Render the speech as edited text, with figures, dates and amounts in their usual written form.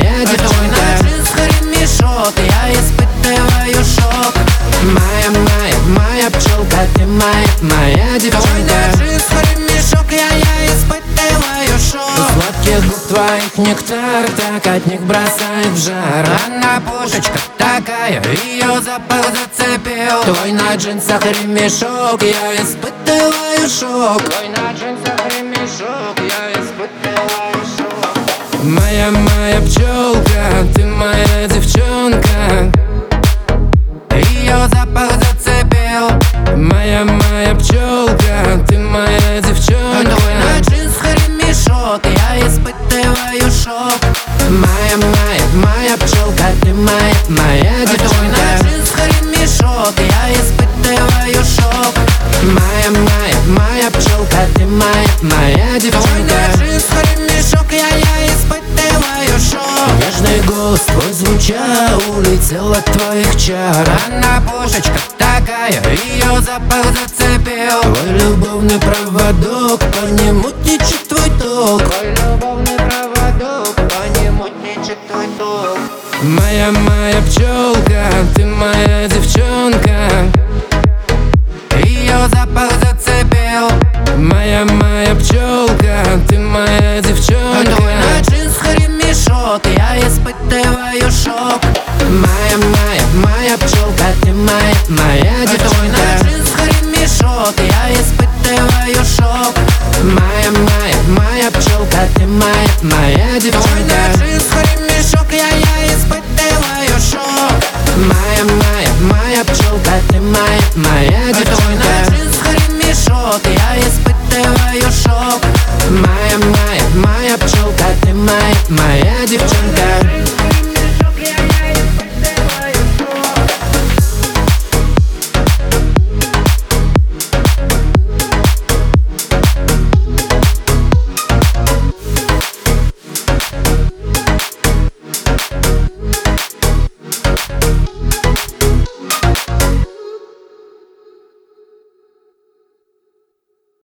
моя девчонка. Твой на джинсах ремешок, я испытываю шок. Моя пчелка, ты моя девчонка. Твой на джинсах ремешок, я испытываю шок. Сладких губ твоих нектар, так от них бросает в жар. Она пушечка такая, ее запах зацепил. Твой на джинсах ремешок, я испытываю шок. Твой на джинсах ремешок, я испытываю шок. Моя пчелка, ты моя девчонка. Ее запах зацепил. Моя пчелка, ты моя девчонка. Твой на джинсах ремешок, я испытываю шок. Моя пчелка, ты моя девчонка. Твой на джинсах ремешок, я испытываю шок. Моя пчелка, ты моя девчонка. Твой на джинсах ремешок, я испытываю шок. Нежный голос твой звуча улетел от твоих чар. Она пушечка такая, ее запах зацепил. Твой любовный проводок, по нему течет твой ток. Твой любовный проводок, по нему течет твой ток. Моя пчелка, ты моя девчонка. Ее запах зацепил. Моя пчелка, ты моя девчонка. Твой на джинсах ремешок, я испытываю шок. Моя пчелка, ты моя девчонка. Твой на джинсах ремешок, я испытываю шок. Моя пчелка, ты моя Твой девчонка. на джинсах ремешок, я испытываю шок. Моя пчелка, ты моя девчонка. Твой на джинсах ремешок, я испытываю шок. Моя пчелка, ты моя